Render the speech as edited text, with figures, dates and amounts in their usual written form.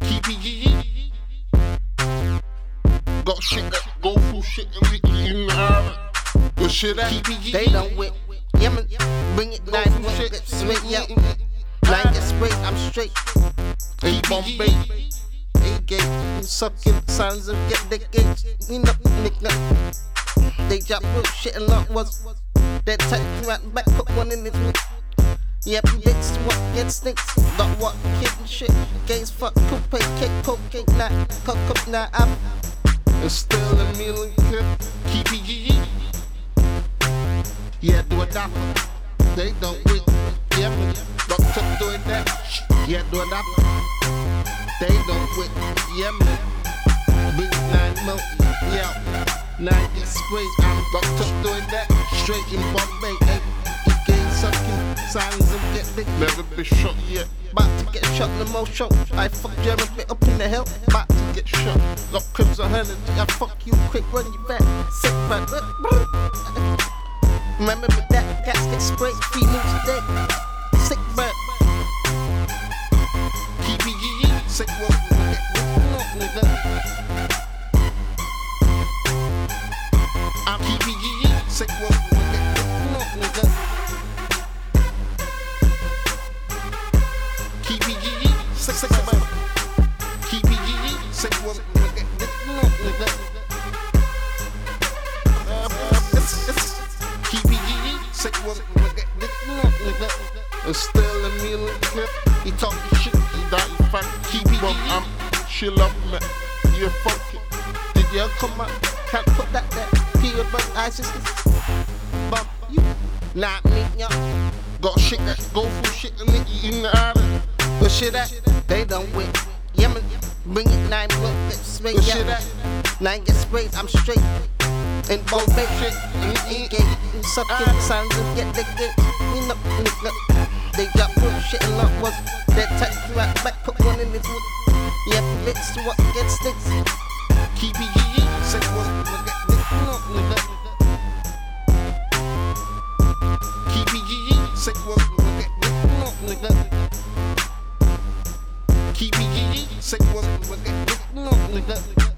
Keep it. Got shit that go through shit and we in the island. Your shit that they don't wait. Yeah, man, bring it down, shit, swing, yeah. Line get sprayed, I'm straight. in Bombay. A-gate, sucking sounds and get the gates. Me not nickname. They drop real shit and lot was that type right back, put one in his mix. Yeah, bitch, what get stinks. Got what kid and shit. Gays fuck, coupe, cake, cocaine, nah, cock up, nah, I'm. And still a million clip. Keep it. Yeah, do a dapper. They don't wait. Yeah, man. Doctor doing that. Yeah, do a dapper. They don't wait. Yeah, man. Big 9 mil. Yeah. 9 get sprays. I'm doctor doing that. Straight in Bombay. Game sucking signs and get big. Never been shot yet. About to get shot in the most show. I fuck Jeremy bit up in the hell. About to get shot. Got cribs on energy. I fuck you quick, run you back. Sick man. Remember me that gasket spray, 3 moves a day. Sick bird. Keep it. Sick one. I'm keeping it. Sick one. Keep it. Sick man. Keep it. Sick one. And still a million clip. He talking shit, he dying fat. Keep it. She love me. You fuck it. Did you come out? Can't put that there. Period, but I just bump you. Not me, yo. Got shit that go through shit and make you in the island. But shit that they don't win. Yeah, man. Bring it 9 blood, get sprayed. But shit that 9 get sprayed, I'm straight. And Bombay shit, E-gate, sucking sounds and get the gate. Me not nigga. They got real shit and lot was that type right back, put one in his wood. Yeah, bitch, what get sticks. keep it. Say what? Keep it. Say what? Keep it. Say what?